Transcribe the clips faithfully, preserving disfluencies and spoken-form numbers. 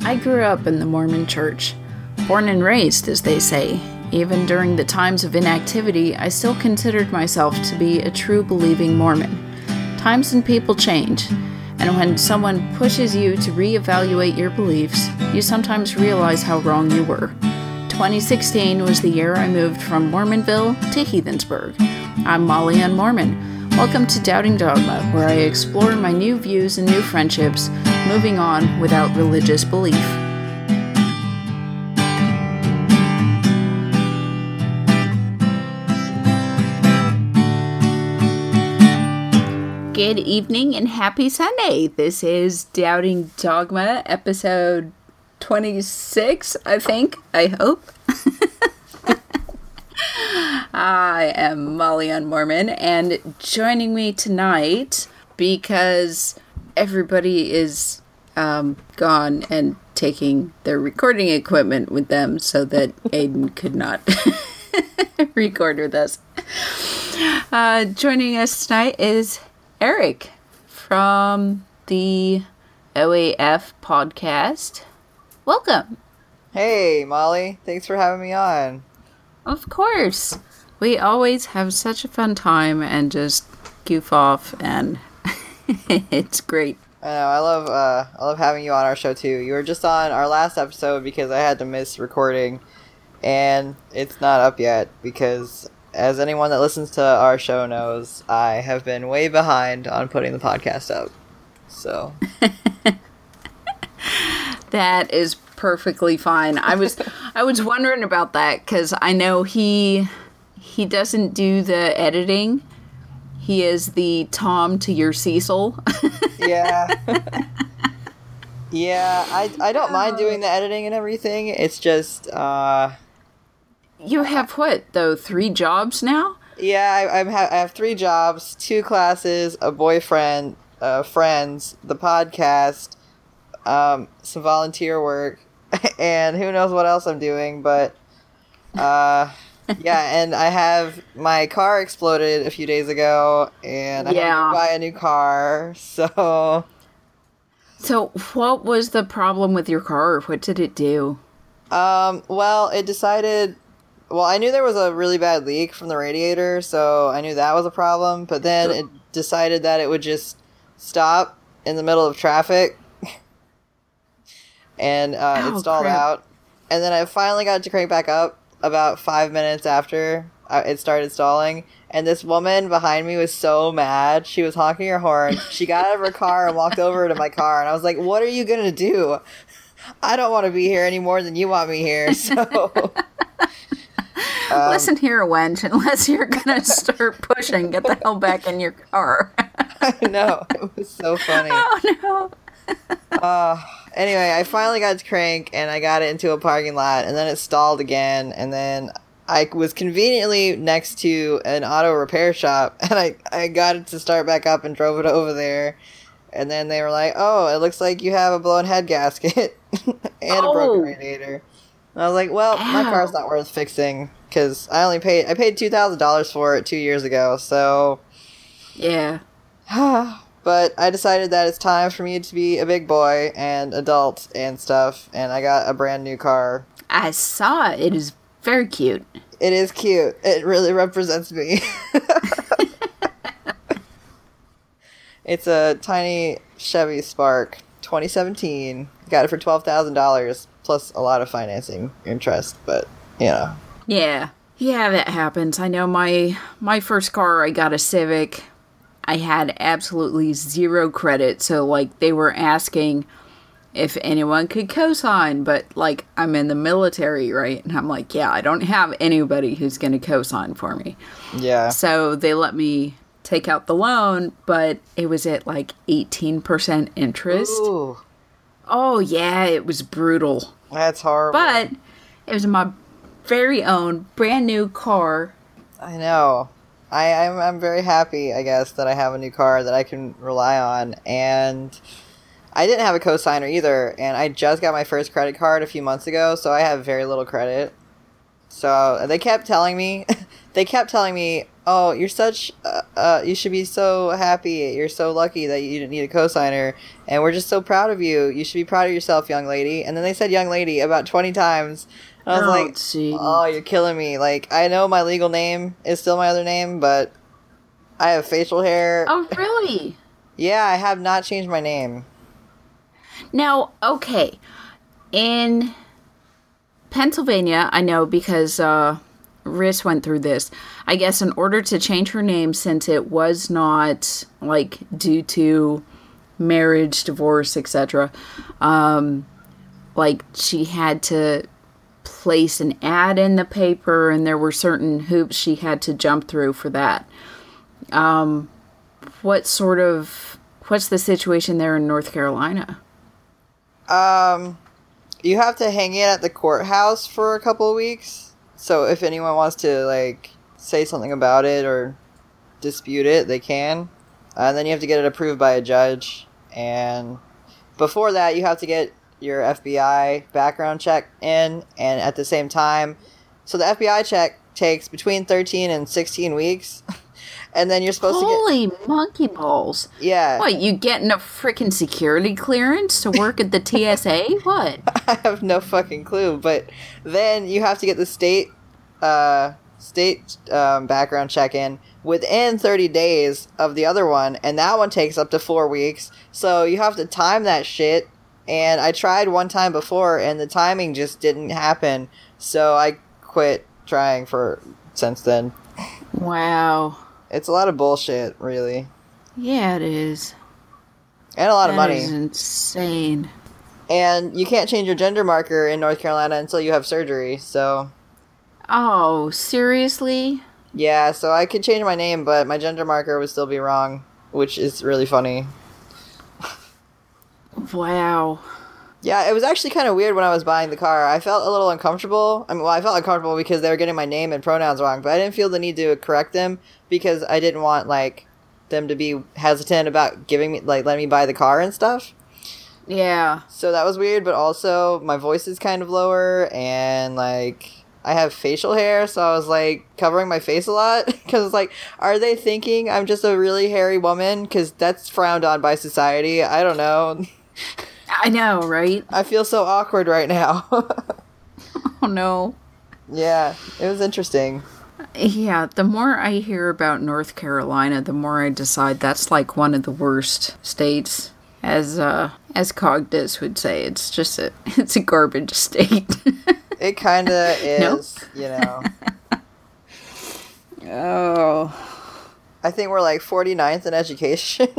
I grew up in the Mormon Church. Born and raised, as they say. Even during the times of inactivity, I still considered myself to be a true believing Mormon. Times and people change, and when someone pushes you to reevaluate your beliefs, you sometimes realize how wrong you were. twenty sixteen was the year I moved from Mormonville to Heathensburg. I'm Molly Ann Mormon. Welcome to Doubting Dogma, where I explore my new views and new friendships, moving on without religious belief. Good evening and happy Sunday. This is Doubting Dogma, episode twenty-six, I think. I hope. I am Molly Ann Mormon, and joining me tonight, because everybody is um, gone and taking their recording equipment with them so that Aiden could not record with us. Uh, joining us tonight is Eric from the O A F podcast. Welcome. Hey, Molly. Thanks for having me on. Of course. We always have such a fun time and just goof off, and it's great. I know. I love uh, I love having you on our show, too. You were just on our last episode because I had to miss recording, and it's not up yet because, as anyone that listens to our show knows, I have been way behind on putting the podcast up. So that is perfectly fine. I was I was wondering about that because I know he he doesn't do the editing. He is the Tom to your Cecil. Yeah. Yeah, I, I don't mind doing the editing and everything. It's just uh you have what though? Three jobs now? Yeah, I, I'm ha- I have three jobs, two classes, a boyfriend, uh, friends, the podcast, um, some volunteer work, and who knows what else I'm doing. But uh, yeah, and I have my car exploded a few days ago, and I yeah. have to buy a new car. So, so what was the problem with your car? What did it do? Um, well, it decided. Well, I knew there was a really bad leak from the radiator, so I knew that was a problem, but then it decided that it would just stop in the middle of traffic and uh, oh, it stalled crap. out. And then I finally got it to crank back up about five minutes after it started stalling, and this woman behind me was so mad. She was honking her horn. She got out of her car and walked over to my car, and I was like, what are you going to do? I don't want to be here any more than you want me here, so... Um, Listen here, wench, unless you're going to start pushing, get the hell back in your car. I know. It was so funny. Oh, no. uh, anyway, I finally got to crank, and I got it into a parking lot, and then it stalled again, and then I was conveniently next to an auto repair shop, and I, I got it to start back up and drove it over there, and then they were like, oh, it looks like you have a blown head gasket and oh. a broken radiator. And I was like, well, Ow. my car's not worth fixing. Because I only paid, I paid two thousand dollars for it two years ago, so... Yeah. But I decided that it's time for me to be a big boy and adult and stuff, and I got a brand new car. I saw it. It is very cute. It is cute. It really represents me. It's a tiny Chevy Spark, twenty seventeen. Got it for twelve thousand dollars, plus a lot of financing interest, but, you know... Yeah. Yeah, that happens. I know my my first car, I got a Civic. I had absolutely zero credit, so, like, they were asking if anyone could co-sign, but, like, I'm in the military, right? And I'm like, yeah, I don't have anybody who's going to co-sign for me. Yeah. So they let me take out the loan, but it was at, like, eighteen percent interest. Ooh. Oh, yeah, it was brutal. That's horrible. But it was my very own brand new car. I know. I, I'm I'm very happy, I guess, that I have a new car that I can rely on. And I didn't have a cosigner either, and I just got my first credit card a few months ago, so I have very little credit. So they kept telling me, they kept telling me, oh, you're such, uh, uh, you should be so happy. You're so lucky that you didn't need a cosigner. And we're just so proud of you. You should be proud of yourself, young lady. And then they said young lady about twenty times. And I was Oh, like, gee. oh, you're killing me. Like, I know my legal name is still my other name, but I have facial hair. Oh, really? Yeah, I have not changed my name. Now, okay. In Pennsylvania, I know because uh, Riss went through this. I guess in order to change her name, since it was not, like, due to marriage, divorce, et cetera, um, like, she had to place an ad in the paper, and there were certain hoops she had to jump through for that. Um, what sort of, what's the situation there in North Carolina? Um, you have to hang it at the courthouse for a couple of weeks. So if anyone wants to, like, say something about it or dispute it, they can. Uh, and then you have to get it approved by a judge. And before that, you have to get your F B I background check in. And at the same time, so the F B I check takes between thirteen and sixteen weeks. And then you're supposed Holy to get... Holy monkey balls. Yeah. What, you getting a freaking security clearance to work at the T S A? What? I have no fucking clue. But then you have to get the state uh, state um, background check in within thirty days of the other one. And that one takes up to four weeks. So you have to time that shit. And I tried one time before, and the timing just didn't happen. So I quit trying for since then. Wow. It's a lot of bullshit, really. Yeah, it is. And a lot of That money. is insane. And you can't change your gender marker in North Carolina until you have surgery, so... Oh, seriously? Yeah, so I could change my name, but my gender marker would still be wrong, which is really funny. Wow. Yeah, it was actually kind of weird when I was buying the car. I felt a little uncomfortable. I mean, well, I felt uncomfortable because they were getting my name and pronouns wrong, but I didn't feel the need to correct them because I didn't want, like, them to be hesitant about giving me, like, letting me buy the car and stuff. Yeah. So that was weird, but also my voice is kind of lower and, like, I have facial hair, so I was, like, covering my face a lot because it's like, are they thinking I'm just a really hairy woman? Because that's frowned on by society. I don't know. I know, right? I feel so awkward right now. Oh, no. Yeah, it was interesting. Yeah, the more I hear about North Carolina, the more I decide that's like one of the worst states. As uh, as Cogdis would say, it's just a it's a garbage state. It kind of is, Nope. you know. Oh. I think we're like forty-ninth in education.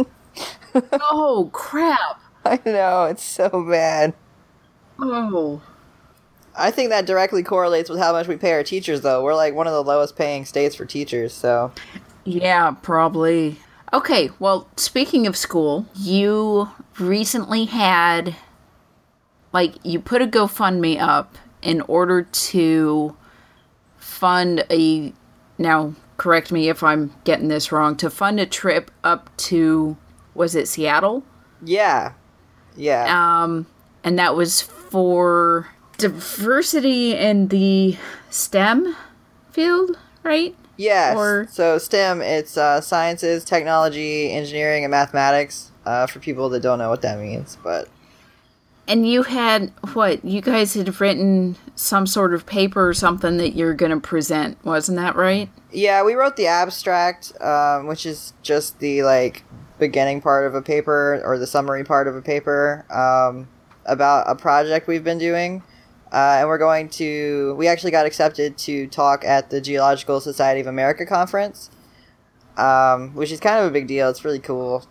Oh, crap. I know, it's so bad. Oh. I think that directly correlates with how much we pay our teachers, though. We're like one of the lowest paying states for teachers, so. Yeah, probably. Okay, well, speaking of school, you recently had, like, you put a GoFundMe up in order to fund a, now, correct me if I'm getting this wrong, to fund a trip up to, was it Seattle? Yeah. Yeah. Um, and that was for diversity in the STEM field, right? Yes. Or- So STEM, it's uh, sciences, technology, engineering, and mathematics. Uh, for people that don't know what that means, but And you had, what, you guys had written some sort of paper or something that you're going to present, wasn't that right? yeah, we wrote the abstract, um, which is just the like beginning part of a paper or the summary part of a paper um, about a project we've been doing. Uh, and we're going to, we actually got accepted to talk at the Geological Society of America conference, um, which is kind of a big deal. It's really cool.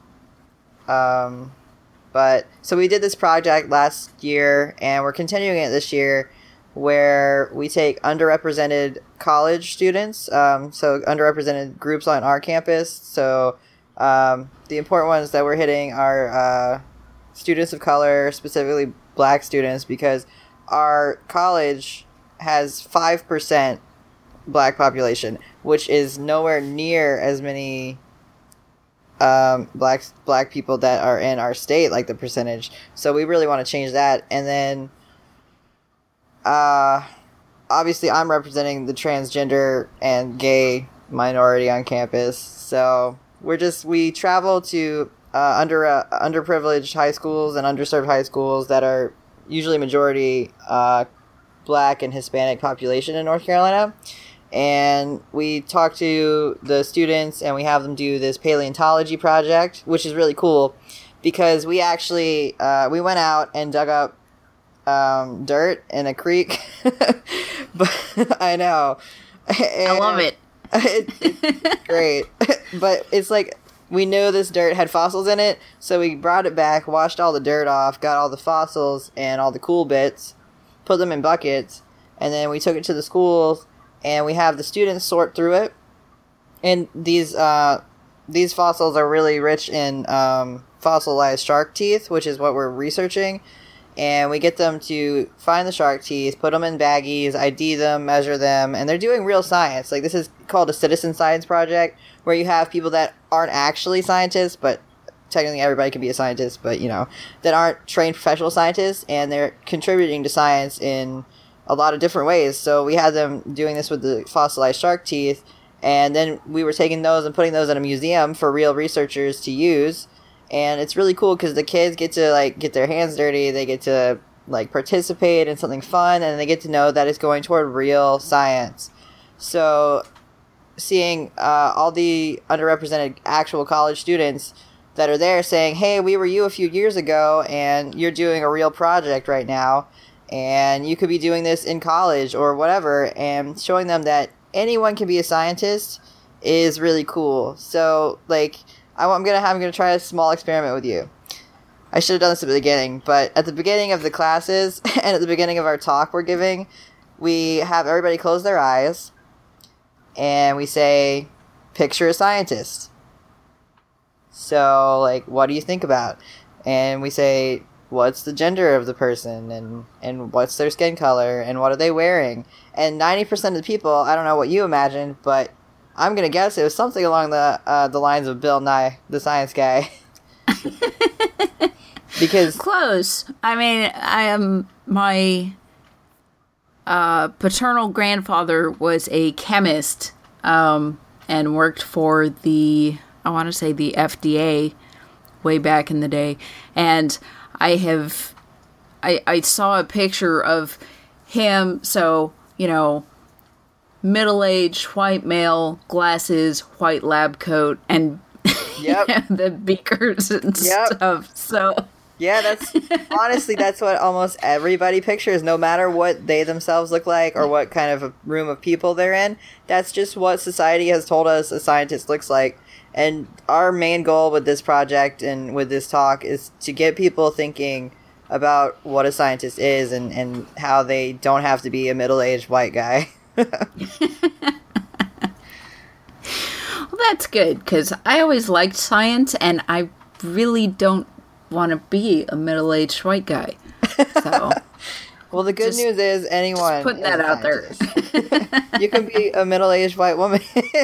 Um, but, so we did this project last year, and we're continuing it this year, where we take underrepresented college students, um, so underrepresented groups on our campus. So, um, the important ones that we're hitting are uh, students of color, specifically black students, because our college has five percent black population, which is nowhere near as many um, black black people that are in our state, like the percentage. So we really want to change that. And then, uh, obviously, I'm representing the transgender and gay minority on campus. So we're just, we travel to uh, under uh, underprivileged high schools and underserved high schools that are usually majority uh, Black and Hispanic population in North Carolina. And we talk to the students and we have them do this paleontology project, which is really cool because we actually, uh, we went out and dug up um, dirt in a creek. But I know. And I love it. it. It's great. But it's like, we knew this dirt had fossils in it, so we brought it back, washed all the dirt off, got all the fossils and all the cool bits, put them in buckets, and then we took it to the schools, and we have the students sort through it. And these uh, these fossils are really rich in um, fossilized shark teeth, which is what we're researching. And we get them to find the shark teeth, put them in baggies, I D them, measure them, and they're doing real science. Like, this is called a citizen science project, where you have people that aren't actually scientists, but technically everybody can be a scientist, but, you know, that aren't trained professional scientists, and they're contributing to science in a lot of different ways. So we had them doing this with the fossilized shark teeth, and then we were taking those and putting those in a museum for real researchers to use. And it's really cool because the kids get to, like, get their hands dirty, they get to, like, participate in something fun, and they get to know that it's going toward real science. So seeing uh, all the underrepresented actual college students that are there saying, hey, we were you a few years ago, and you're doing a real project right now, and you could be doing this in college or whatever, and showing them that anyone can be a scientist is really cool. So, like, I'm gonna have, I'm gonna try a small experiment with you. I should have done this at the beginning, but at the beginning of the classes and at the beginning of our talk we're giving, we have everybody close their eyes, and we say, picture a scientist. So, like, what do you think about? And we say, what's the gender of the person, and, and what's their skin color, and what are they wearing? And ninety percent of the people, I don't know what you imagined, but I'm going to guess it was something along the uh, the lines of Bill Nye, the Science Guy. Because close. I mean, I am my uh, paternal grandfather was a chemist um, and worked for the, I want to say the F D A way back in the day. And I have, I, I saw a picture of him, so, you know, middle-aged, white male, glasses, white lab coat, and yep. the beakers and yep. stuff. So yeah, that's honestly that's what almost everybody pictures, no matter what they themselves look like or what kind of a room of people they're in. That's just what society has told us a scientist looks like. And our main goal with this project and with this talk is to get people thinking about what a scientist is and, and how they don't have to be a middle-aged white guy. Well, that's good, because I always liked science, and I really don't want to be a middle-aged white guy. So, well, the good just, news is anyone just putting that out there. You can be a middle-aged white woman.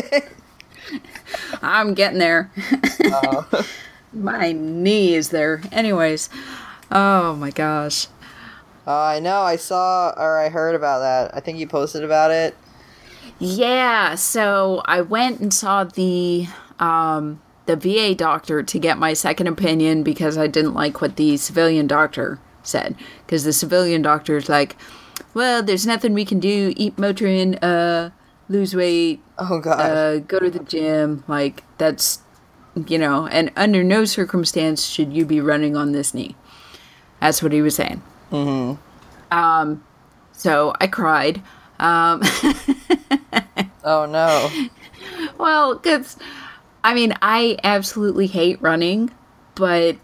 I'm getting there. Oh. My knee is there. Anyways, oh my gosh. Uh, I know, I saw, or I heard about that. I think you posted about it. Yeah, so I went and saw the um, the V A doctor to get my second opinion because I didn't like what the civilian doctor said. Because the civilian doctor's like, well, there's nothing we can do. Eat Motrin, uh, lose weight, oh god, uh, go to the gym. Like, that's, you know, and under no circumstance should you be running on this knee. That's what he was saying. Mm-hmm. Um, so I cried. Um, oh no. Well, because, I mean, I absolutely hate running, but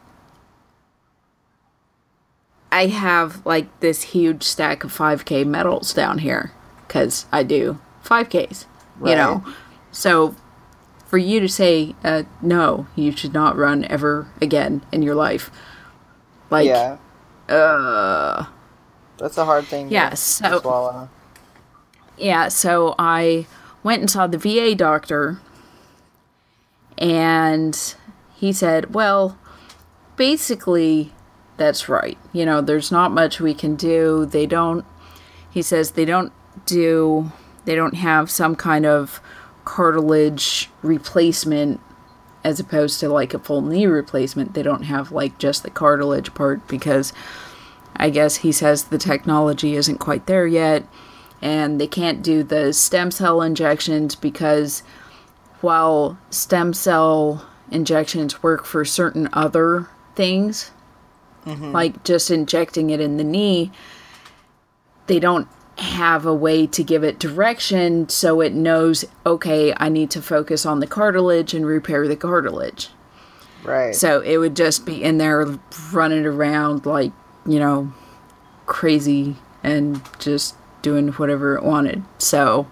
I have, like, this huge stack of five K medals down here, because I do five Ks, right. You know? So, for you to say, uh, no, you should not run ever again in your life, like, yeah. uh... That's a hard thing yeah, to, so, to swallow. Yeah, so I went and saw the V A doctor, and he said, well, basically, that's right. You know, there's not much we can do. They don't, he says, they don't do, they don't have some kind of cartilage replacement as opposed to like a full knee replacement. They don't have like just the cartilage part because I guess he says the technology isn't quite there yet, and they can't do the stem cell injections because while stem cell injections work for certain other things, mm-hmm. like just injecting it in the knee, they don't have a way to give it direction so it knows, okay, I need to focus on the cartilage and repair the cartilage. Right. So it would just be in there running around like, you know, crazy and just doing whatever it wanted. So,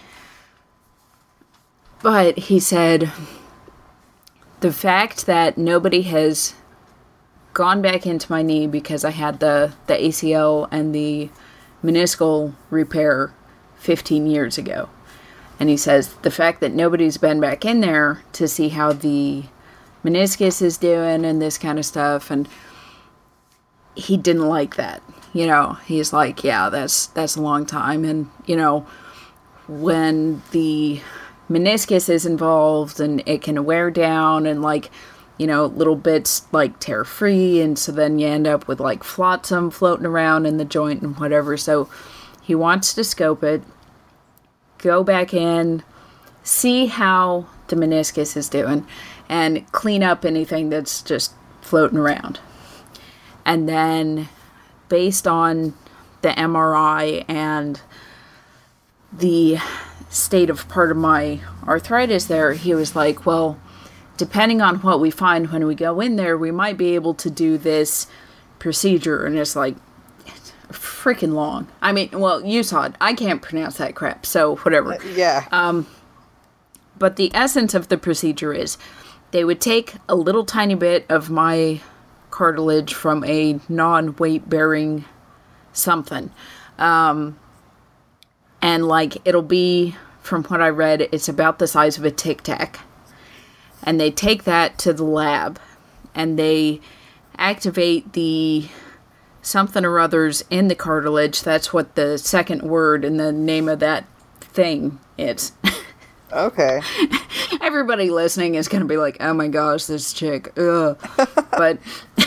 but he said the fact that nobody has gone back into my knee because I had the, the A C L and the meniscal repair fifteen years ago. And he says the fact that nobody's been back in there to see how the meniscus is doing and this kind of stuff, and he didn't like that. You know, he's like, yeah, that's that's a long time. And, you know, when the meniscus is involved and it can wear down and like, you know, little bits like tear free, and so then you end up with like flotsam floating around in the joint and whatever. So he wants to scope it, go back in, see how the meniscus is doing, and clean up anything that's just floating around. And then based on the M R I and the state of part of my arthritis there, he was like, well, depending on what we find when we go in there, we might be able to do this procedure. And it's like, freaking long. I mean, well, you saw it. I can't pronounce that crap, so whatever. Uh, yeah. Um, but the essence of the procedure is they would take a little tiny bit of my cartilage from a non-weight bearing something. Um, and like, it'll be, from what I read, it's about the size of a Tic Tac. And they take that to the lab and they activate the something or others in the cartilage. That's what the second word in the name of that thing is. Okay. Everybody listening is going to be like, oh my gosh, this chick. Ugh. But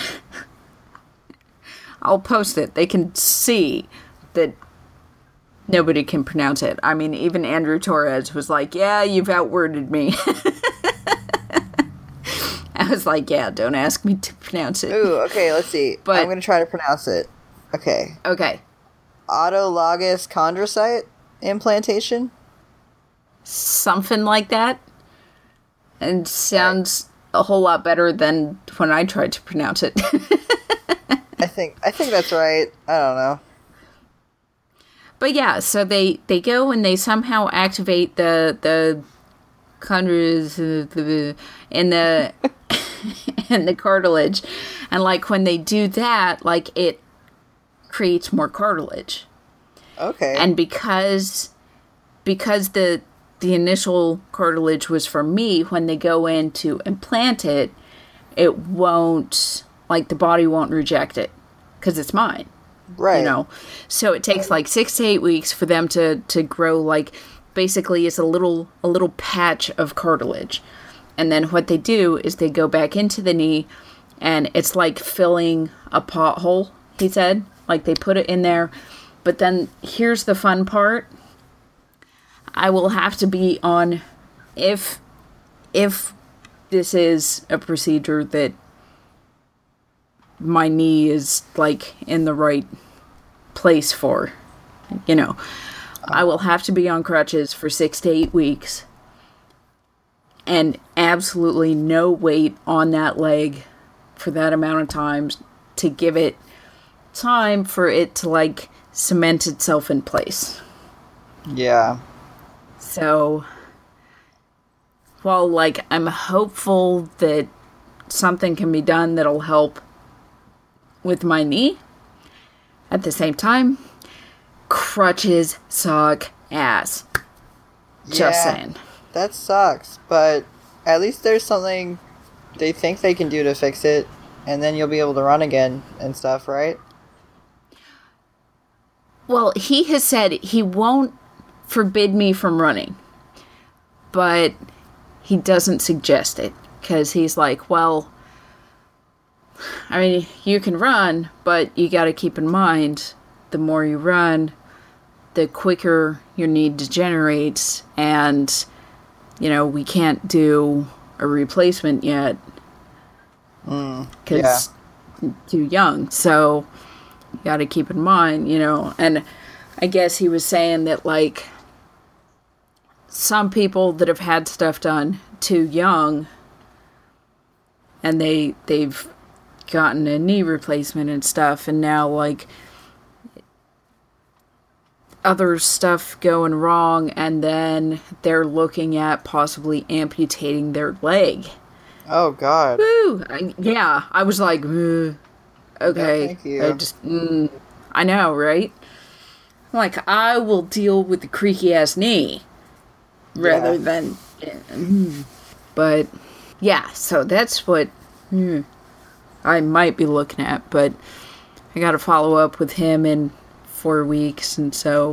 I'll post it. They can see that nobody can pronounce it. I mean, even Andrew Torres was like, yeah, you've outworded me. I was like, yeah, don't ask me to pronounce it. Ooh, okay, let's see. But, I'm going to try to pronounce it. Okay. Okay. Autologous chondrocyte implantation? Something like that. And sounds right. a whole lot better than when I tried to pronounce it. I think I think that's right. I don't know. But yeah, so they, they go and they somehow activate the the chondros in the in the cartilage, and like when they do that, like it creates more cartilage. Okay. And because because the the initial cartilage was for me, when they go in to implant it, it won't, like the body won't reject it because it's mine. Right. You know, so it takes like six to eight weeks for them to, to grow. Like basically it's a little, a little patch of cartilage. And then what they do is they go back into the knee and it's like filling a pothole, he said, like they put it in there. But then here's the fun part. I will have to be on, if, if this is a procedure that my knee is like in the right place for, you know, I will have to be on crutches for six to eight weeks and absolutely no weight on that leg for that amount of time to give it time for it to like cement itself in place. Yeah. So, while, like, I'm hopeful that something can be done that'll help with my knee, at the same time, crutches suck ass. Just yeah, saying. That sucks, but at least there's something they think they can do to fix it, and then you'll be able to run again and stuff, right? Well, he has said he won't forbid me from running. but he doesn't suggest it because he's like, well, I mean, you can run, but you got to keep in mind, the more you run, the quicker your knee degenerates, and, you know, we can't do a replacement yet because mm, yeah. too young. So you got to keep in mind, you know, and I guess he was saying that, like, some people that have had stuff done too young and they they've gotten a knee replacement and stuff, and now, like, other stuff going wrong, and then they're looking at possibly amputating their leg. Oh, God. Woo! I, yeah, I was like, okay. No, thank you. I just, mm, I know, right? Like, I will deal with the creaky-ass knee rather yeah. than, mm. But, yeah, so that's what mm, I might be looking at, but I gotta follow up with him in four weeks, and so,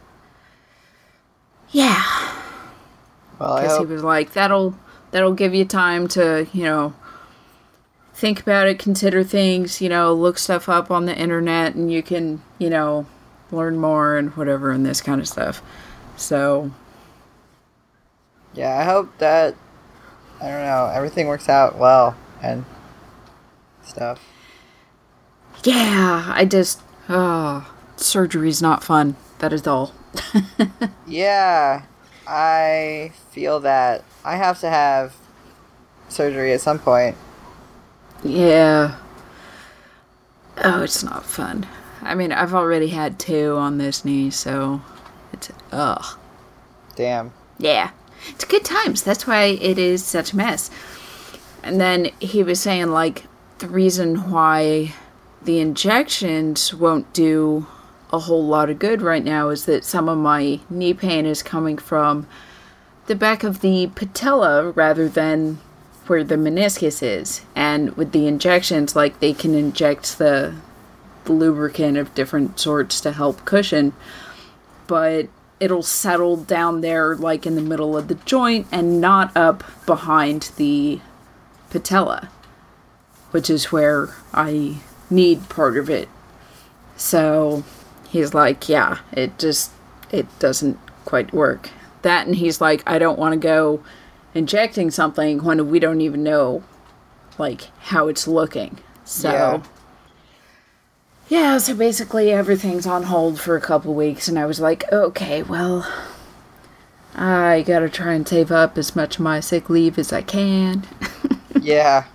yeah. Well, because he was like, that'll, that'll give you time to, you know, think about it, consider things, you know, look stuff up on the internet, and you can, you know, learn more and whatever and this kind of stuff. So, yeah, I hope that, I don't know, everything works out well and stuff. Yeah, I just, oh, surgery's not fun. That is all. Yeah, I feel that. I have to have surgery at some point. Yeah. Oh, it's not fun. I mean, I've already had two on this knee, so it's, ugh. Damn. Yeah. It's good times. That's why it is such a mess. And then he was saying, like, the reason why the injections won't do a whole lot of good right now is that some of my knee pain is coming from the back of the patella rather than where the meniscus is. And with the injections, like, they can inject the, the lubricant of different sorts to help cushion, but it'll settle down there, like, in the middle of the joint and not up behind the patella, which is where I need part of it. So he's like, yeah, it just, it doesn't quite work. That, and he's like, I don't want to go injecting something when we don't even know, like, how it's looking. So, yeah. yeah, so basically everything's on hold for a couple weeks, and I was like, okay, well, I gotta try and save up as much of my sick leave as I can. Yeah.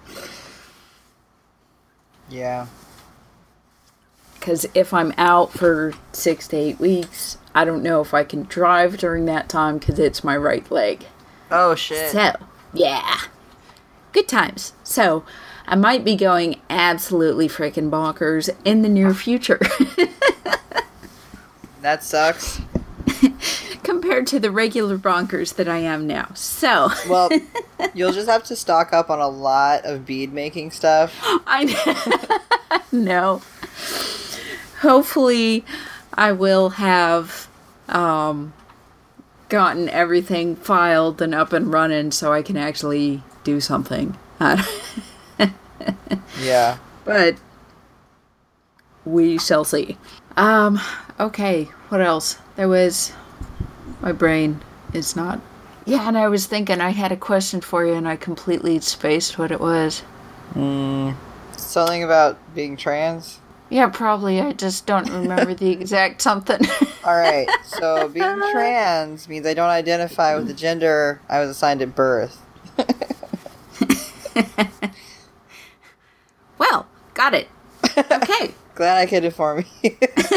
Yeah. Because if I'm out for six to eight weeks, I don't know if I can drive during that time because it's my right leg. Oh, shit. So, yeah. Good times. So, I might be going absolutely freaking bonkers in the near future. That sucks. Compared to the regular bonkers that I am now. So. Well, you'll just have to stock up on a lot of bead making stuff. I know. Hopefully, I will have um, gotten everything filed and up and running so I can actually do something. Yeah. But we shall see. Um, okay, what else? There was... My brain is not... Yeah, and I was thinking I had a question for you and I completely spaced what it was. Mm, something about being trans? Yeah, probably. I just don't remember the exact something. Alright, so being trans means I don't identify with the gender I was assigned at birth. Well, got it. Okay. Glad I could inform you.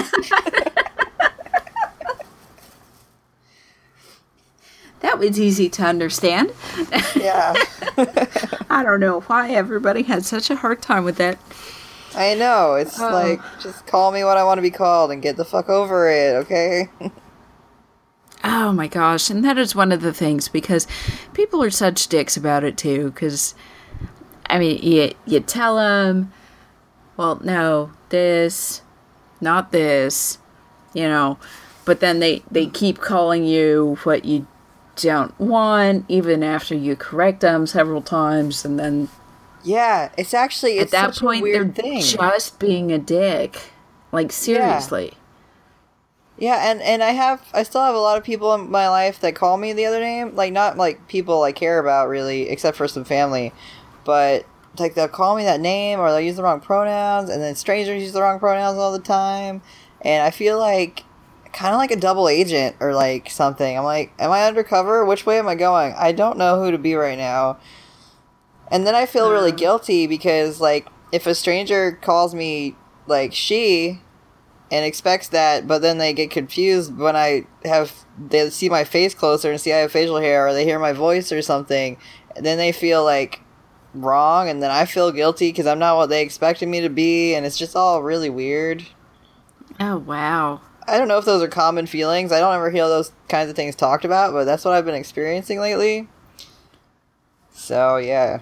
That was easy to understand. Yeah. I don't know why everybody had such a hard time with that. I know. It's oh. like, just call me what I want to be called and get the fuck over it, okay? Oh my gosh. And that is one of the things, because people are such dicks about it too. Because, I mean, you, you tell them, well, no, this, not this, you know. But then they, they keep calling you what you don't want, even after you correct them several times, and then yeah, it's actually it's at that such point a weird they're thing. just being a dick. Like, seriously. Yeah. yeah, and and I have I still have a lot of people in my life that call me the other name, like not like people I care about really, except for some family, but like they'll call me that name or they'll use the wrong pronouns, and then strangers use the wrong pronouns all the time, and I feel like kind of like a double agent or like something. I'm like, am I undercover? Which way am I going? I don't know who to be right now. And then I feel really Um. guilty because like if a stranger calls me like she and expects that, but then they get confused when I have they see my face closer and see I have facial hair, or they hear my voice or something, and then they feel like wrong, and then I feel guilty because I'm not what they expected me to be, and it's just all really weird. Oh, wow. I don't know if those are common feelings. I don't ever hear those kinds of things talked about, but that's what I've been experiencing lately. So, yeah.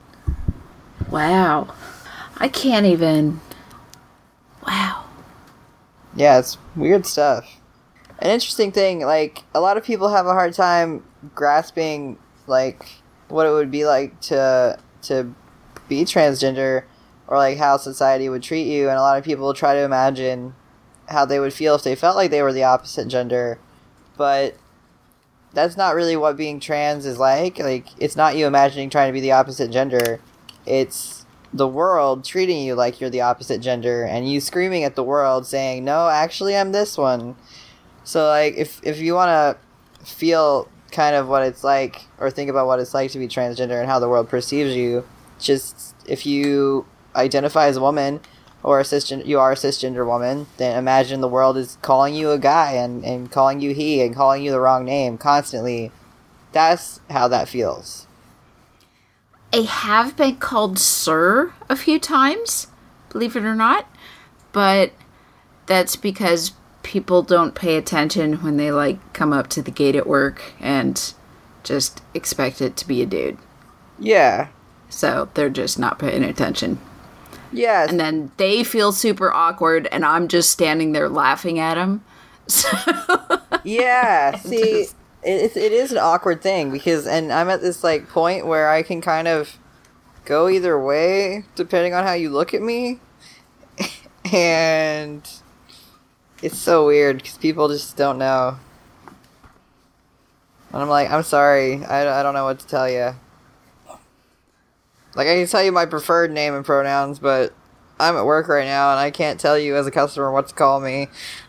Wow. I can't even. Wow. Yeah, it's weird stuff. An interesting thing, like, a lot of people have a hard time grasping, like, what it would be like to to be transgender, or, like, how society would treat you, and a lot of people try to imagine how they would feel if they felt like they were the opposite gender, but that's not really what being trans is like. Like, it's not you imagining trying to be the opposite gender. It's the world treating you like you're the opposite gender, and you screaming at the world saying, no, actually I'm this one. So, like, if, if you want to feel kind of what it's like, or think about what it's like to be transgender and how the world perceives you, just, if you identify as a woman, or a cisgender, you are a cisgender woman, then imagine the world is calling you a guy and, and calling you he and calling you the wrong name constantly. That's how that feels. I have been called sir a few times, believe it or not, but that's because people don't pay attention when they, like, come up to the gate at work and just expect it to be a dude. Yeah. So they're just not paying attention. Yeah. And then they feel super awkward, and I'm just standing there laughing at them. So Yeah, see, just... it, it is an awkward thing, because, and I'm at this, like, point where I can kind of go either way, depending on how you look at me, and it's so weird, because people just don't know. And I'm like, I'm sorry, I, I don't know what to tell you. Like, I can tell you my preferred name and pronouns, but I'm at work right now, and I can't tell you as a customer what to call me.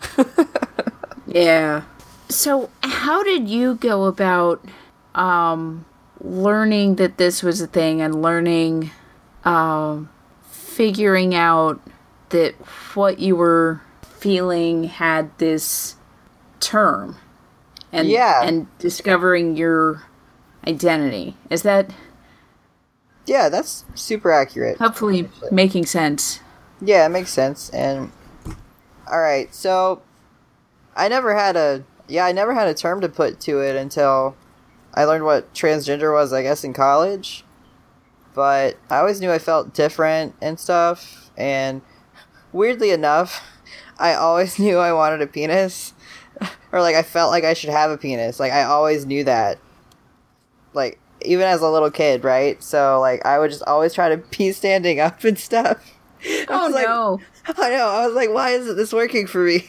Yeah. So, how did you go about um, learning that this was a thing, and learning, um, figuring out that what you were feeling had this term, and Yeah. and discovering your identity? Is that... Yeah, that's super accurate. Hopefully making sense. Yeah, it makes sense. And alright, so I never had a yeah, I never had a term to put to it until I learned what transgender was, I guess, in college. But I always knew I felt different and stuff, and weirdly enough, I always knew I wanted a penis. Or like I felt like I should have a penis. Like I always knew that. Like even as a little kid, right? So, like, I would just always try to be standing up and stuff. I Oh, was like, no. I know. I was like, why isn't this working for me?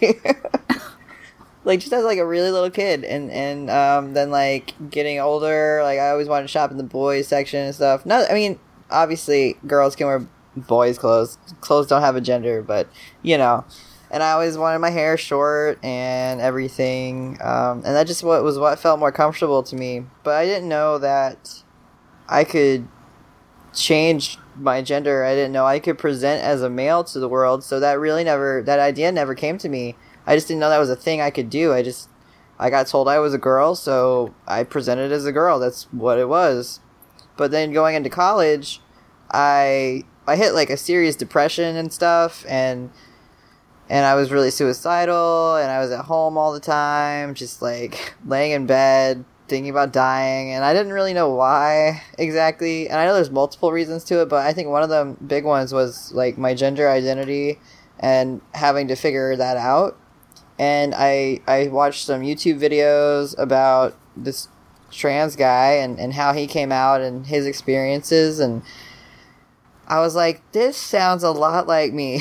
Like, just as, like, a really little kid. And, and um, then, like, getting older, like, I always wanted to shop in the boys section and stuff. No, I mean, obviously, girls can wear boys' clothes. Clothes don't have a gender, but, you know. And I always wanted my hair short and everything. Um, and that just what was what felt more comfortable to me. But I didn't know that I could change my gender. I didn't know I could present as a male to the world. So that really never, that idea never came to me. I just didn't know that was a thing I could do. I just, I got told I was a girl, so I presented as a girl. That's what it was. But then going into college, I I hit like a serious depression and stuff, and and I was really suicidal, and I was at home all the time, just like laying in bed, thinking about dying, and I didn't really know why exactly. And I know there's multiple reasons to it, but I think one of the big ones was like my gender identity and having to figure that out. And I I watched some YouTube videos about this trans guy and, and how he came out and his experiences, and I was like, this sounds a lot like me.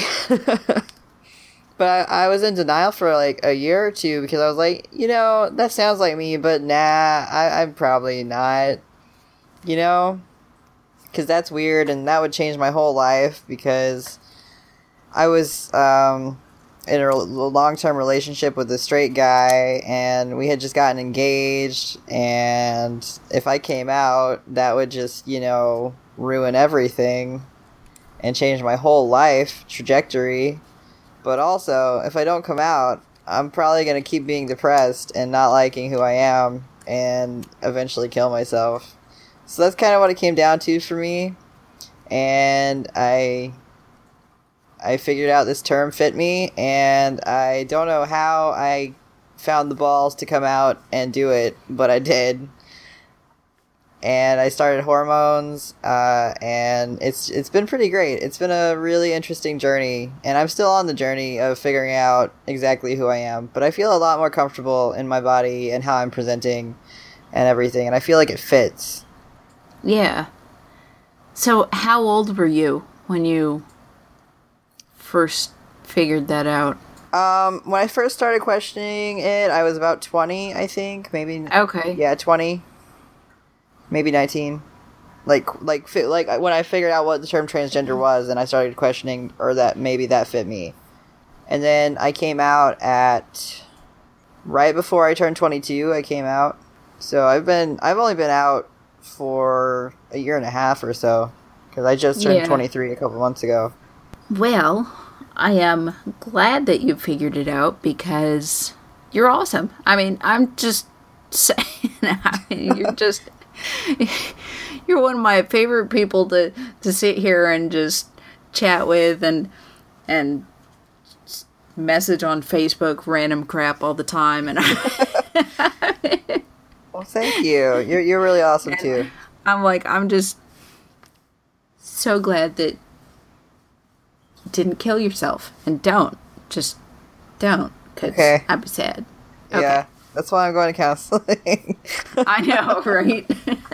But I, I was in denial for like a year or two because I was like, you know, that sounds like me, but nah, I, I'm probably not, you know, because that's weird, and that would change my whole life because I was um, in a long-term relationship with a straight guy, and we had just gotten engaged, and if I came out, that would just, you know, ruin everything and change my whole life trajectory. But also, if I don't come out, I'm probably going to keep being depressed and not liking who I am and eventually kill myself. So that's kind of what it came down to for me. And I I figured out this term fit me, and I don't know how I found the balls to come out and do it, but I did. And I started hormones, uh, and it's it's been pretty great. It's been a really interesting journey, and I'm still on the journey of figuring out exactly who I am. But I feel a lot more comfortable in my body and how I'm presenting and everything, and I feel like it fits. Yeah. So how old were you when you first figured that out? Um, when I first started questioning it, I was about twenty, I think, maybe. Okay. Yeah, twenty. Maybe nineteen. Like, like, fi- like when I figured out what the term transgender was, and I started questioning, or that maybe that fit me. And then I came out at, right before I turned twenty-two, I came out. So I've been, I've only been out for a year and a half or so, because I just turned Yeah. twenty-three a couple months ago. Well, I am glad that you figured it out because you're awesome. I mean, I'm just saying, I mean, you're just, you're one of my favorite people to, to sit here and just chat with and, and message on Facebook random crap all the time. And I, Well, thank you. You're, you're really awesome and too. I'm like, I'm just so glad that you didn't kill yourself. And don't. Just don't. Because Okay. I'd be sad. Okay. Yeah, that's why I'm going to counseling. I know, right?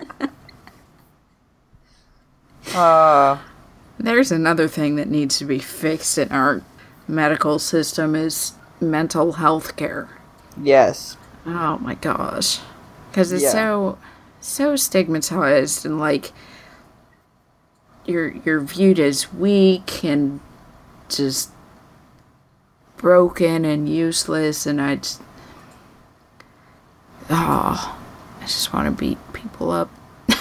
uh, There's another thing that needs to be fixed in our medical system is mental health care. yes. Oh my gosh. Because it's Yeah. so, so stigmatized and like, you're, you're viewed as weak and just broken and useless, and I just, oh, I just want to beat people up.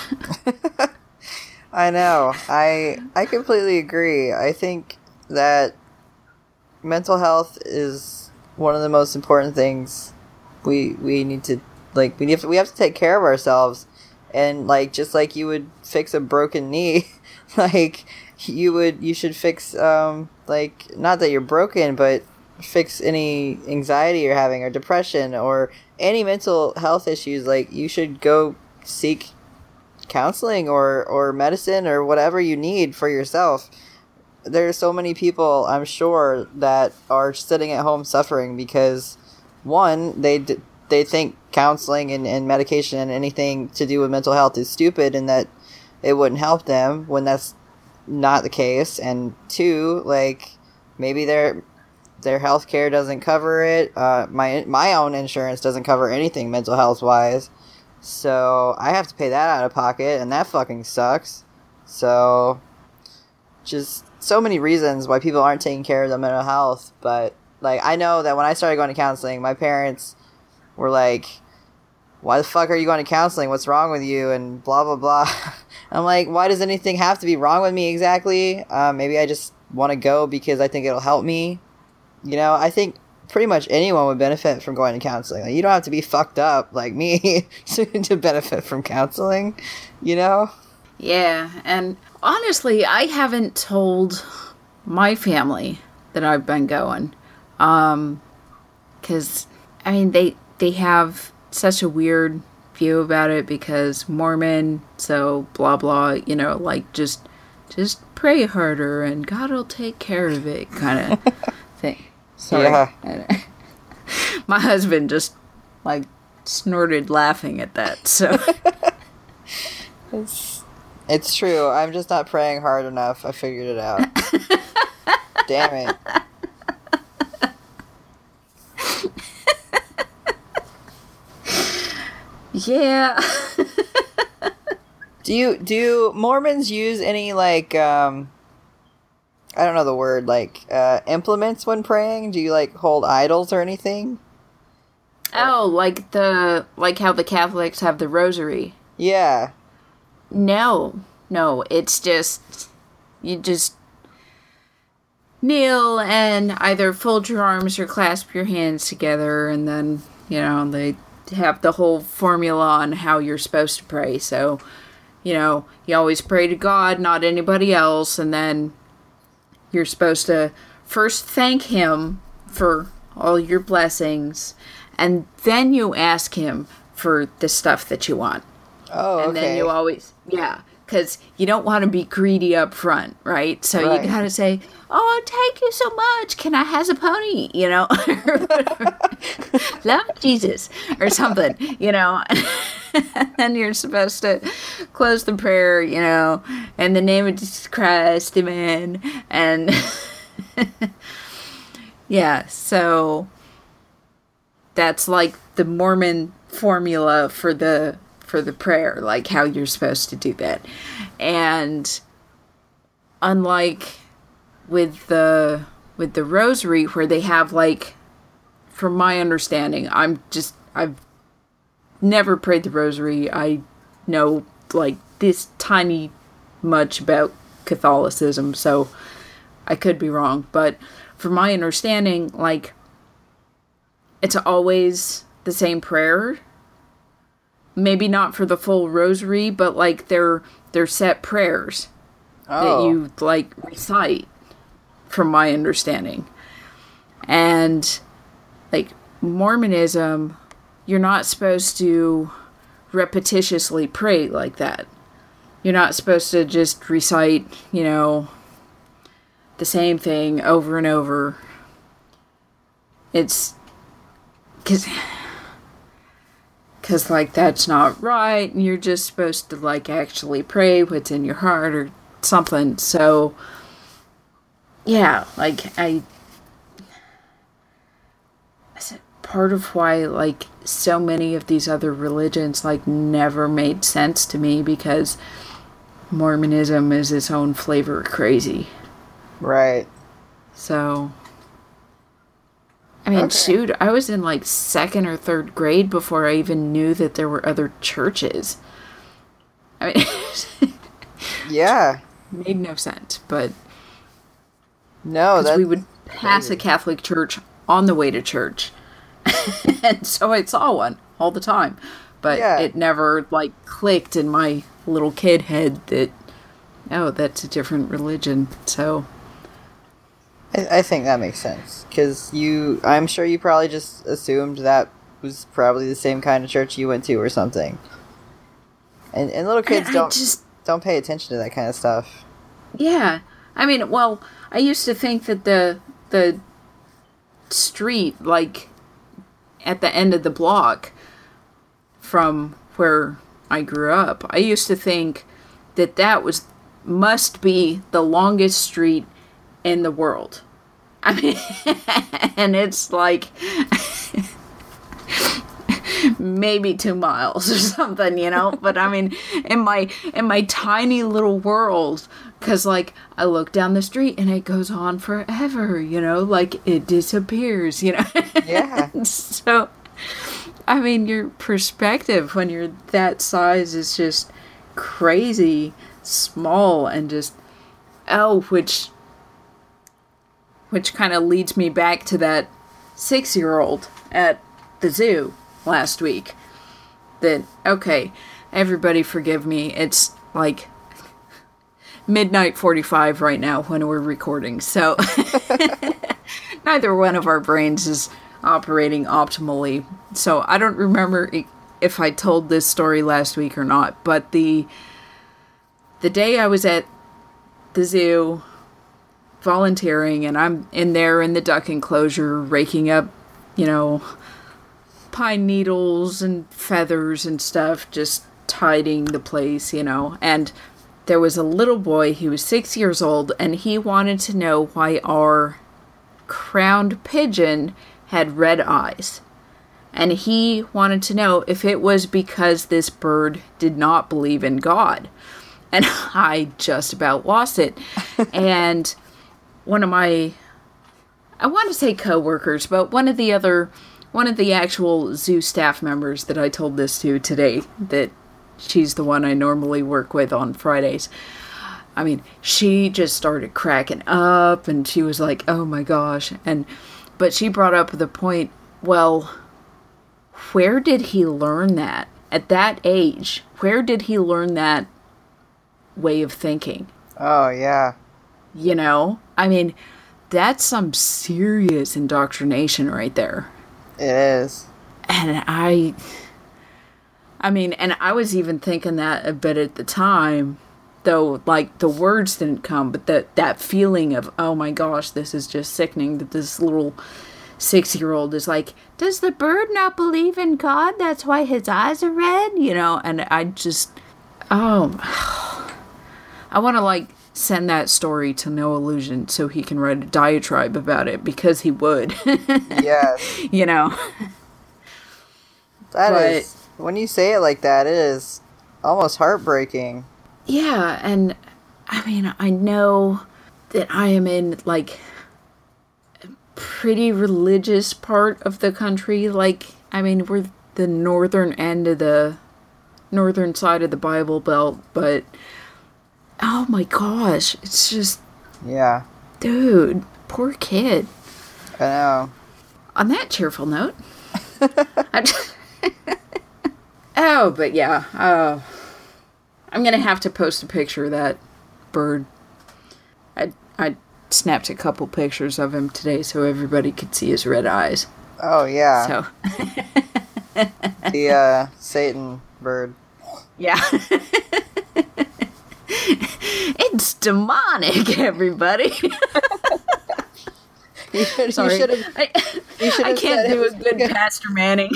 I know. I I completely agree. I think that mental health is one of the most important things we we need to like we have to, we have to take care of ourselves, and like just like you would fix a broken knee, like you would you should fix um like not that you're broken, but fix any anxiety you're having or depression or any mental health issues. Like you should go seek counseling or or medicine or whatever you need for yourself. There's so many people, I'm sure, that are sitting at home suffering because one, they d- they think counseling and, and medication and anything to do with mental health is stupid and that it wouldn't help them when that's not the case. And two, like maybe their their health care doesn't cover it. Uh, my my own insurance doesn't cover anything mental health wise. So I have to pay that out of pocket, and that fucking sucks. So just so many reasons why people aren't taking care of their mental health. But like I know that when I started going to counseling, my parents were like, why the fuck are you going to counseling? What's wrong with you? And blah, blah, blah. I'm like, why does anything have to be wrong with me exactly? Uh, maybe I just want to go because I think it'll help me. You know, I think pretty much anyone would benefit from going to counseling. Like, you don't have to be fucked up like me to, to benefit from counseling, you know? Yeah, and honestly, I haven't told my family that I've been going. Um, 'cause, I mean, they, they have such a weird view about it because Mormon, so blah, blah, you know, like, just, just pray harder and God will take care of it kind of thing. Sorry. Yeah. My husband just, like, snorted laughing at that, so. It's, it's true. I'm just not praying hard enough. I figured it out. Damn it. Yeah. do you do Mormons use any like um I don't know the word, like uh implements when praying? Do you like hold idols or anything? Oh, like the like how the Catholics have the rosary. Yeah. No. No, it's just you just kneel and either fold your arms or clasp your hands together, and then, you know, they have the whole formula on how you're supposed to pray. So, you know, you always pray to God, not anybody else, and then you're supposed to first thank Him for all your blessings, and then you ask Him for the stuff that you want. Oh, okay. And then you always, yeah, because you don't want to be greedy up front, right? So right. You gotta say, oh, thank you so much. Can I have a pony? You know, love Jesus or something, you know. And then you're supposed to close the prayer, you know, in the name of Jesus Christ, amen. And yeah, so that's like the Mormon formula for the for the prayer, like how you're supposed to do that. And unlike with the with the rosary, where they have, like, from my understanding, I'm just I've never prayed the rosary. I know like this tiny much about Catholicism, so I could be wrong, but from my understanding, like, it's always the same prayer. Maybe not for the full rosary, but like they're they're set prayers oh. that you like recite, from my understanding. And like Mormonism, you're not supposed to repetitiously pray like that. You're not supposed to just recite, you know, the same thing over and over. It's because Because, like, that's not right, and you're just supposed to, like, actually pray what's in your heart or something. So, yeah, like, I... part of why, like, so many of these other religions, like, never made sense to me, because Mormonism is its own flavor of crazy. Right. So... I mean, okay. Shoot, I was in, like, second or third grade before I even knew that there were other churches. I mean... yeah. Made no sense, but... No, that's... we would pass crazy. A Catholic church on the way to church. And so I saw one all the time. But yeah. It never, like, clicked in my little kid head that, oh, that's a different religion, so... I, I think that makes sense, because you, I'm sure you probably just assumed that was probably the same kind of church you went to or something. And and little kids I, don't I just, don't pay attention to that kind of stuff. Yeah. I mean, well, I used to think that the the street, like, at the end of the block from where I grew up, I used to think that that was must be the longest street in the world. I mean, and it's like maybe two miles or something, you know. But I mean, in my in my tiny little world, because like I look down the street and it goes on forever, you know, like it disappears, you know. Yeah. So, I mean, your perspective when you're that size is just crazy small, and just oh, which. Which kind of leads me back to that six-year-old at the zoo last week. That, okay, everybody forgive me. It's like midnight forty-five right now when we're recording. So neither one of our brains is operating optimally. So I don't remember if I told this story last week or not. But the the day I was at the zoo volunteering, and I'm in there in the duck enclosure raking up, you know, pine needles and feathers and stuff, just tidying the place, you know. And there was a little boy, he was six years old, and he wanted to know why our crowned pigeon had red eyes. And he wanted to know if it was because this bird did not believe in God. And I just about lost it. And one of my, I want to say coworkers, but one of the other, one of the actual zoo staff members that I told this to today, that she's the one I normally work with on Fridays. I mean, she just started cracking up, and she was like, oh my gosh. And, but she brought up the point, well, where did he learn that? At that age, where did he learn that way of thinking? Oh, yeah. You know? I mean, that's some serious indoctrination right there. It is. And I... I mean, and I was even thinking that a bit at the time, though, like, the words didn't come, but that, that feeling of, oh my gosh, this is just sickening, that this little six-year-old is like, does the bird not believe in God? That's why his eyes are red? You know, and I just, oh, I want to, like, send that story to No Illusion so he can write a diatribe about it, because he would. Yes. You know? That but, is, when you say it like that, it is almost heartbreaking. Yeah, and, I mean, I know that I am in, like, pretty religious part of the country. Like, I mean, we're the northern end of the northern side of the Bible Belt, but oh my gosh, it's just, yeah, dude, poor kid. I know. On that cheerful note, I just, oh, but yeah, oh, I'm gonna have to post a picture of that bird. I I snapped a couple pictures of him today so everybody could see his red eyes. Oh, yeah. So. The, uh, Satan bird. Yeah. It's demonic, everybody. You should, Sorry. You should have, I, you should I have can't do a good good. Pastor Manning.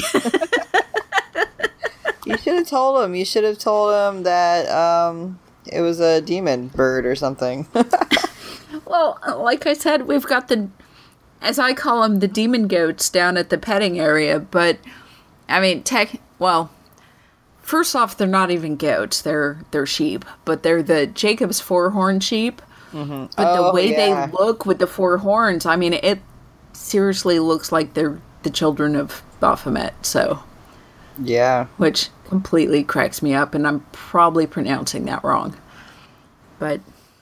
You should have told him. You should have told him that, um, it was a demon bird or something. Well, like I said, we've got the, as I call them, the demon goats down at the petting area. But, I mean, tech, well, first off, they're not even goats. They're they're sheep. But they're the Jacob's four-horn sheep. Mm-hmm. But oh, the way yeah. they look with the four horns, I mean, it seriously looks like they're the children of Baphomet. So, yeah. Which completely cracks me up. And I'm probably pronouncing that wrong. But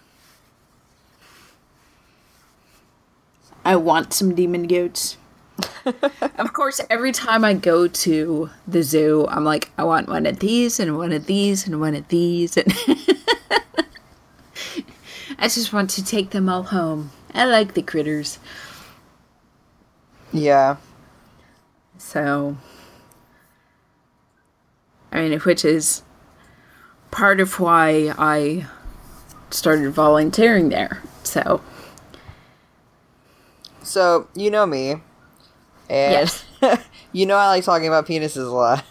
I want some demon goats. Of course, every time I go to the zoo, I'm like, I want one of these and one of these and one of these. And I just want to take them all home. I like the critters. Yeah. So, I mean, which is part of why I started volunteering there. So. So, you know me. And Yes. you know I like talking about penises a lot.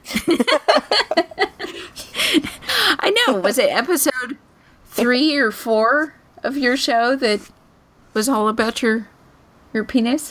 I know. Was it episode three or four of your show that was all about your your penis?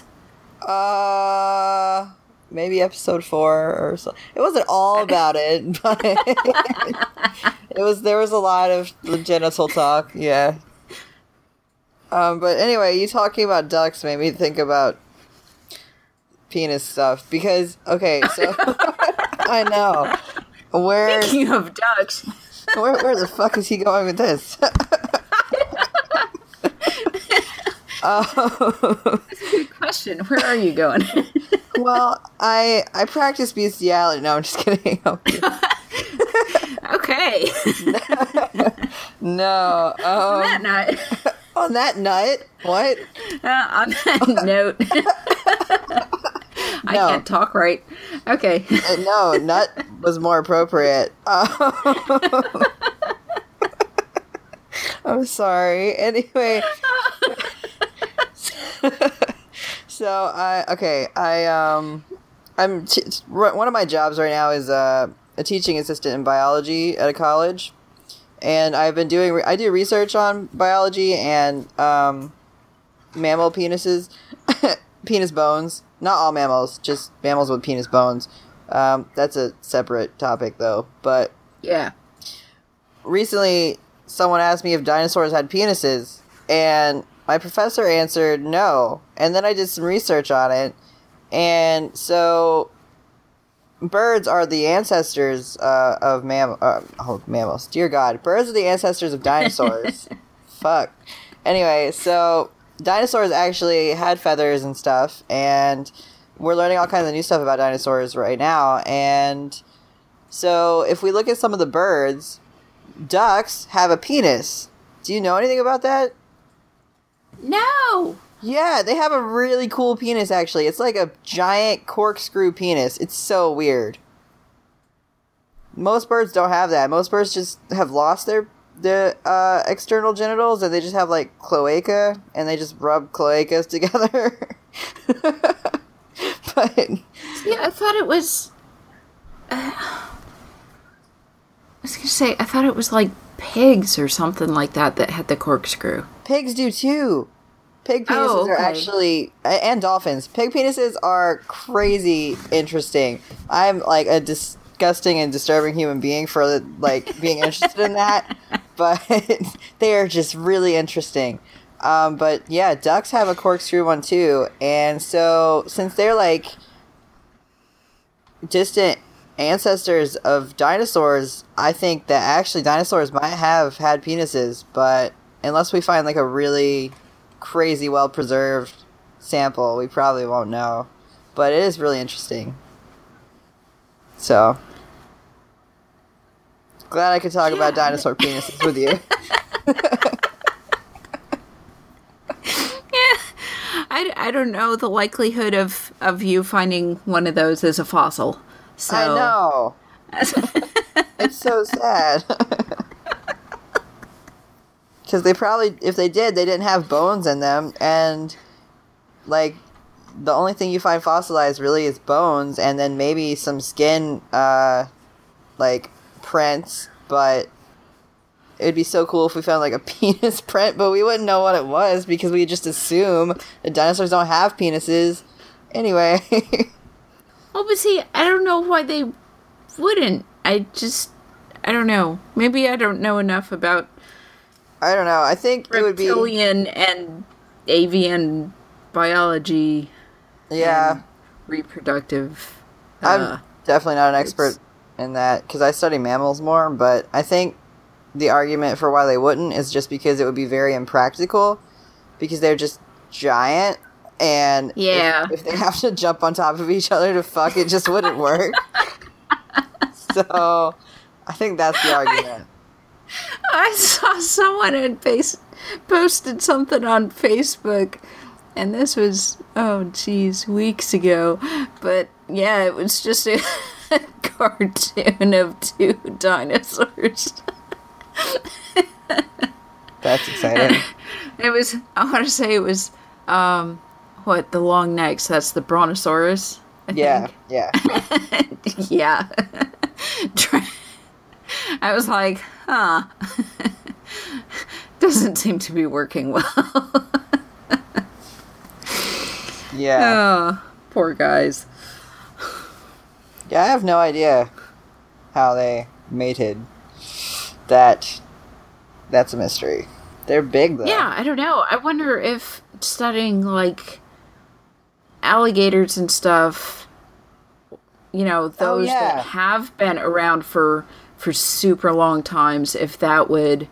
Uh, maybe episode four or so. It wasn't all about it, but it was. There was a lot of genital talk. Yeah. Um, but anyway, you talking about ducks made me think about penis stuff because okay, so I know where. Speaking of ducks, where where the fuck is he going with this? Oh. That's a good question. Where are you going? Well, I I practice bestiality. No, I'm just kidding. Okay. No. Um, on that night. On that nut? What? Uh, on that note. I No. can't talk right. Okay. Uh, no, nut was more appropriate. Um, I'm sorry. Anyway. So I okay, I um I'm t- one of my jobs right now is uh, a teaching assistant in biology at a college, and I've been doing re- I do research on biology and um, mammal penises, penis bones. Not all mammals, just mammals with penis bones. Um, that's a separate topic though. But yeah, recently someone asked me if dinosaurs had penises, and my professor answered no. And then I did some research on it. And so, birds are the ancestors uh, of mam- uh, oh, mammals. Dear God. Birds are the ancestors of dinosaurs. Fuck. Anyway, so dinosaurs actually had feathers and stuff, and we're learning all kinds of new stuff about dinosaurs right now. And so, if we look at some of the birds, ducks have a penis. Do you know anything about that? No! Yeah, they have a really cool penis, actually. It's like a giant corkscrew penis. It's so weird. Most birds don't have that. Most birds just have lost their the uh, external genitals, and they just have, like, cloaca, and they just rub cloacas together. But... Yeah, I thought it was... Uh, I was gonna say, I thought it was, like, pigs or something like that that had the corkscrew. Pigs do, too. Pig penises oh, okay. are actually, and dolphins, pig penises are crazy interesting. I'm like a disgusting and disturbing human being for like being interested in that, but they are just really interesting. Um, but yeah, ducks have a corkscrew one too, and so since they're like distant ancestors of dinosaurs, I think that actually dinosaurs might have had penises, but unless we find like a really crazy well preserved sample, we probably won't know. But it is really interesting. So glad I could talk yeah. about dinosaur penises with you. Yeah, I, I don't know the likelihood of, of you finding one of those as a fossil. So. I know. It's so sad. Because they probably, if they did, they didn't have bones in them, and, like, the only thing you find fossilized really is bones, and then maybe some skin, uh, like, prints, but it'd be so cool if we found, like, a penis print, but we wouldn't know what it was, because we just assume that dinosaurs don't have penises. Anyway. Well, but see, I don't know why they wouldn't. I just, I don't know. Maybe I don't know enough about I don't know. I think it would be reptilian and avian biology. Yeah, and reproductive. Uh, I'm definitely not an expert in that because I study mammals more. But I think the argument for why they wouldn't is just because it would be very impractical because they're just giant, and yeah, if, if they have to jump on top of each other to fuck, it just wouldn't work. So I think that's the argument. I saw someone had face- posted something on Facebook, and this was, oh geez, weeks ago. But yeah, it was just a cartoon of two dinosaurs. That's exciting. It was, I want to say it was, um, what, the long necks, that's the Brontosaurus, I yeah, think. yeah. Yeah. I was like, huh. Doesn't seem to be working well. Yeah. Oh, poor guys. Yeah, I have no idea how they mated. That, that's a mystery. They're big, though. Yeah, I don't know. I wonder if studying, like, alligators and stuff, you know, those oh, yeah. that have been around for... for super long times, if that would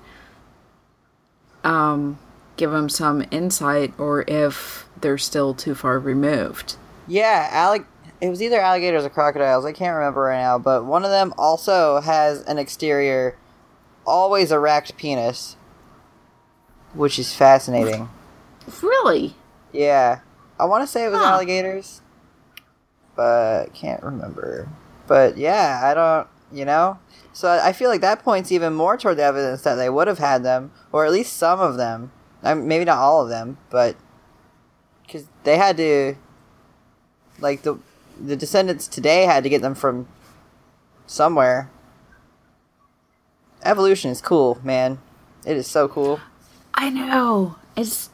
um, give them some insight, or if they're still too far removed. Yeah, allig- it was either alligators or crocodiles, I can't remember right now, but one of them also has an exterior, always erect penis, which is fascinating. Really? Yeah. I want to say it was huh. alligators, but can't remember. But yeah, I don't, you know? So I feel like that points even more toward the evidence that they would have had them, or at least some of them. I mean, maybe not all of them, but because they had to, like the the descendants today had to get them from somewhere. Evolution is cool, man. It is so cool. I know. It's...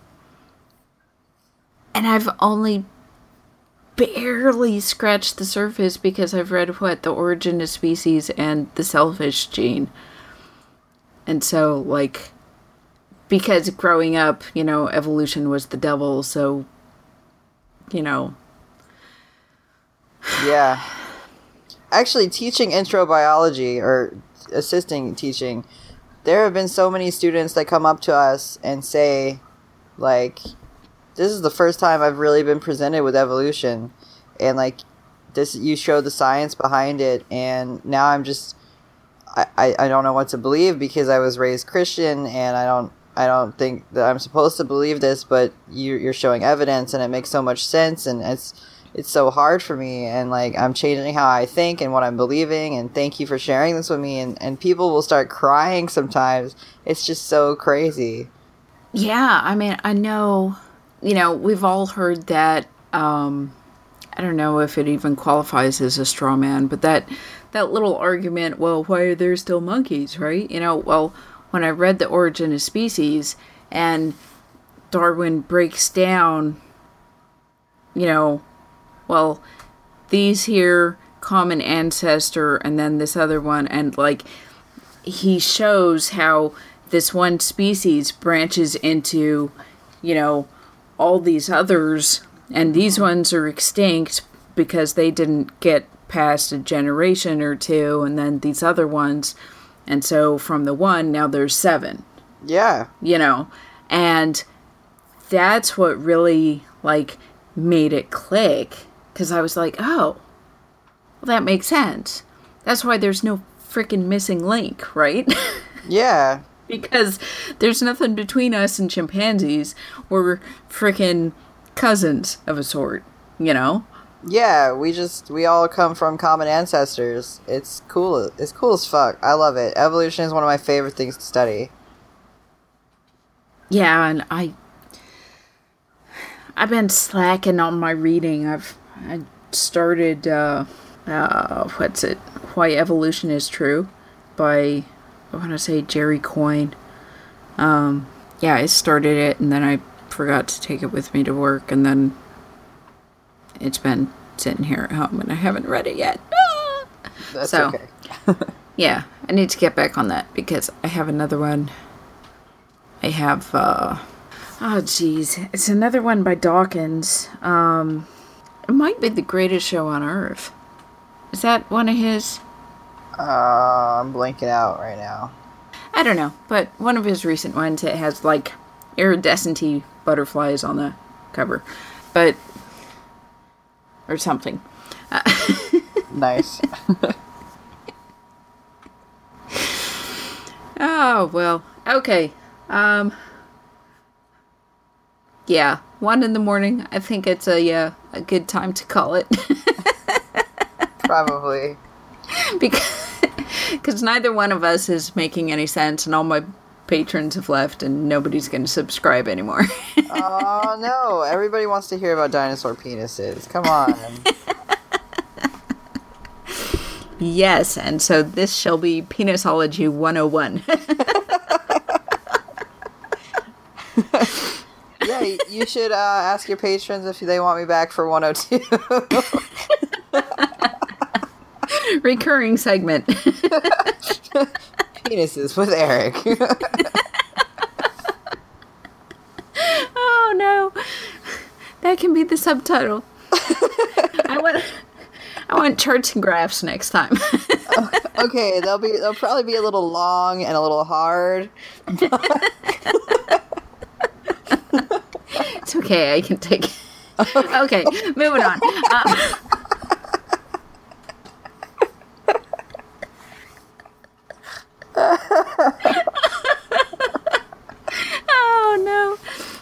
And I've only barely scratched the surface because I've read, what, The Origin of Species and The Selfish Gene. And so, like, because growing up, you know, evolution was the devil, so, you know. Yeah. Actually, teaching intro biology, or assisting teaching, there have been so many students that come up to us and say, like, this is the first time I've really been presented with evolution, and like this, you showed the science behind it, and now I'm just, I, I, I don't know what to believe because I was raised Christian, and I don't I don't think that I'm supposed to believe this, but you, you're showing evidence, and it makes so much sense, and it's it's so hard for me, and like I'm changing how I think and what I'm believing, and thank you for sharing this with me, and, and people will start crying sometimes. It's just so crazy. Yeah, I mean, I know. You know, we've all heard that, um, I don't know if it even qualifies as a straw man, but that, that little argument, well, why are there still monkeys, right? You know, well, when I read The Origin of Species and Darwin breaks down, you know, well, these here common ancestor and then this other one, and like, he shows how this one species branches into, you know, all these others, and these ones are extinct because they didn't get past a generation or two, and then these other ones, and so from the one, now there's seven. Yeah. You know, and that's what really, like, made it click, because I was like, oh, well, that makes sense. That's why there's no freaking missing link, right? Yeah. Because there's nothing between us and chimpanzees. We're freaking cousins of a sort, you know? Yeah, we just, we all come from common ancestors. It's cool. It's cool as fuck. I love it. Evolution is one of my favorite things to study. Yeah, and I, I've been slacking on my reading. I've, I started, uh, uh, what's it? Why Evolution is True by, I want to say Jerry Coyne. Um, yeah, I started it and then I forgot to take it with me to work, and then it's been sitting here at home and I haven't read it yet. Ah! That's so, okay. Yeah, I need to get back on that because I have another one. I have, uh, oh jeez, it's another one by Dawkins. Um, it might be The Greatest Show on Earth. Is that one of his? Uh, I'm blanking out right now. I don't know, but one of his recent ones, it has like iridescent butterflies on the cover, but or something. Uh, Nice. oh well, okay. Um, yeah, one in the morning. I think it's a uh, a good time to call it. Probably. because because neither one of us is making any sense, and all my patrons have left, and nobody's going to subscribe anymore. Oh no! Everybody wants to hear about dinosaur penises. Come on. Yes, and so this shall be Penisology one oh one. Yeah, y- you should uh, ask your patrons if they want me back for one oh two. Recurring segment. Penises with Eric. Oh no, that can be the subtitle. I want, I want charts and graphs next time. Okay, they'll be they'll probably be a little long and a little hard. It's okay, I can take it. Okay, moving on. Um, oh no.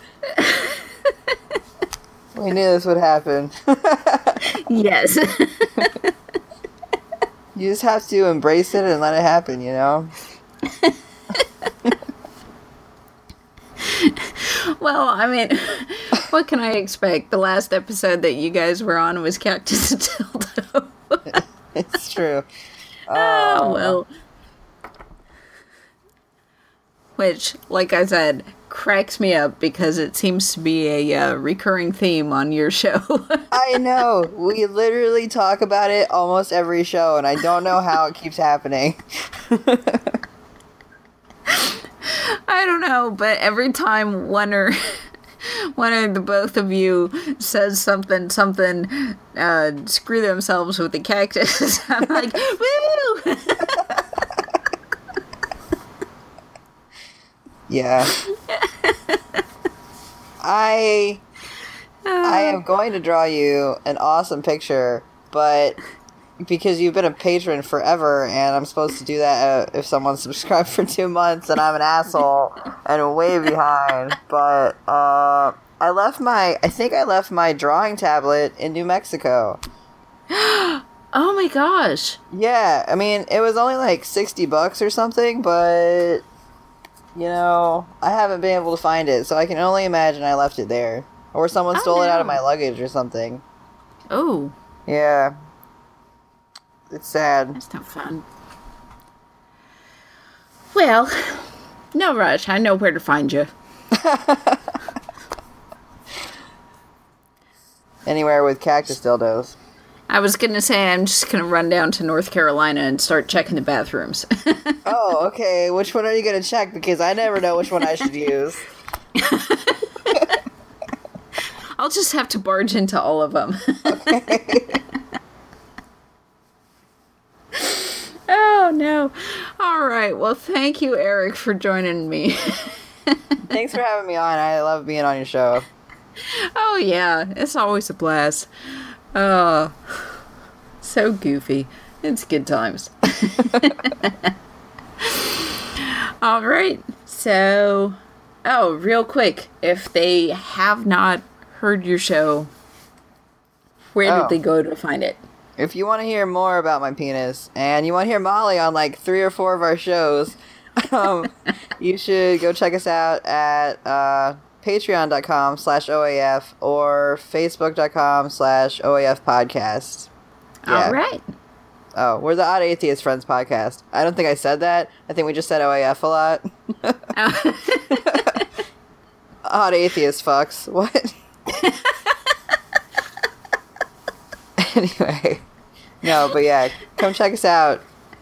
We knew this would happen. Yes. You just have to embrace it and let it happen, you know? Well, I mean, What can I expect? The last episode that you guys were on was Cactus and Dildo. It's true. Oh, well. Which, like I said, cracks me up because it seems to be a uh, recurring theme on your show. I know. We literally talk about it almost every show, and I don't know how it keeps happening. I don't know, but every time one or one or the both of you says something, something, uh, screw themselves with the cactus, I'm like, woo! Yeah. I I am going to draw you an awesome picture, but because you've been a patron forever, and I'm supposed to do that uh, if someone's subscribed for two months, and I'm an asshole and way behind. But uh, I left my, I think I left my drawing tablet in New Mexico. Oh my gosh! Yeah, I mean it was only like sixty bucks or something, but you know I haven't been able to find it, so I can only imagine I left it there, or someone Oh, stole it out no. of my luggage or something. Oh, Yeah. It's sad. that's not fun. Well, no rush. I know where to find you. Anywhere with cactus dildos. I was gonna say I'm just gonna run down to North Carolina and start checking the bathrooms. Oh, okay. Which one are you going to check? Because I never know which one I should use. I'll just have to barge into all of them. Oh, no. All right. Well, thank you, Eric, for joining me. Thanks for having me on. I love being on your show. Oh, yeah. It's always a blast. Oh, so goofy. It's good times. All right. So, oh, real quick. If they have not heard your show, where Oh. did they go to find it? If you want to hear more about my penis, and you want to hear Molly on like three or four of our shows, um, you should go check us out at uh, patreon.com slash OAF or facebook.com slash OAF podcast. Yeah. All right. Oh, we're the Odd Atheist Friends podcast. I don't think I said that. I think we just said O A F a lot. Odd Atheist fucks. What? Anyway. No, but yeah, come check us out.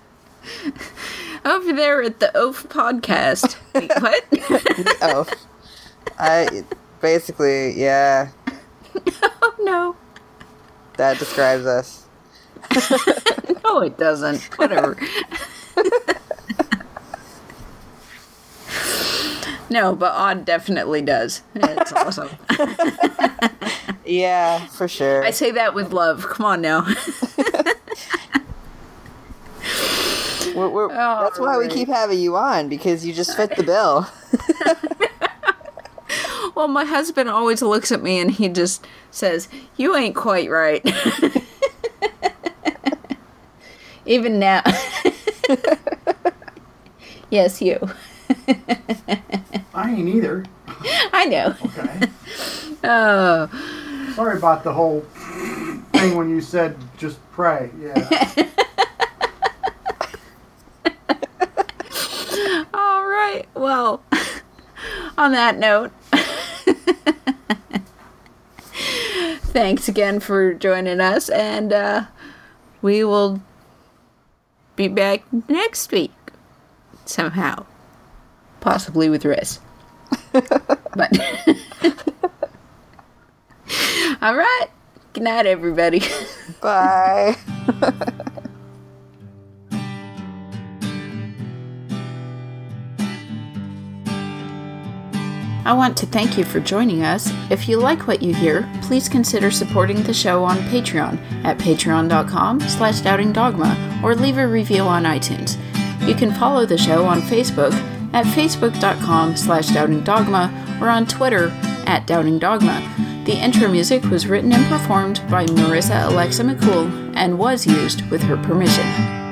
Over there at the O A F podcast. Wait, what? Oh. I basically, yeah, Oh, no. that describes us. No, it doesn't. Whatever. No, but Odd definitely does. It's awesome. Yeah, for sure. I say that with love. Come on now. We're, we're, Oh, that's why we right. keep having you on, because you just fit the bill. Well, my husband always looks at me and he just says, "You ain't quite right." Even now. Yes, you. I ain't either. I know. Okay. Oh. Sorry about the whole thing when you said just pray. Yeah. All right. Well, on that note, thanks again for joining us, and uh, we will be back next week somehow, possibly with Riz. But all right. Good night, everybody. Bye. I want to thank you for joining us. If you like what you hear, please consider supporting the show on Patreon at patreon.com slash doubtingdogma or leave a review on iTunes. You can follow the show on Facebook at facebook.com slash doubtingdogma or on Twitter at doubtingdogma. The intro music was written and performed by Marissa Alexa McCool and was used with her permission.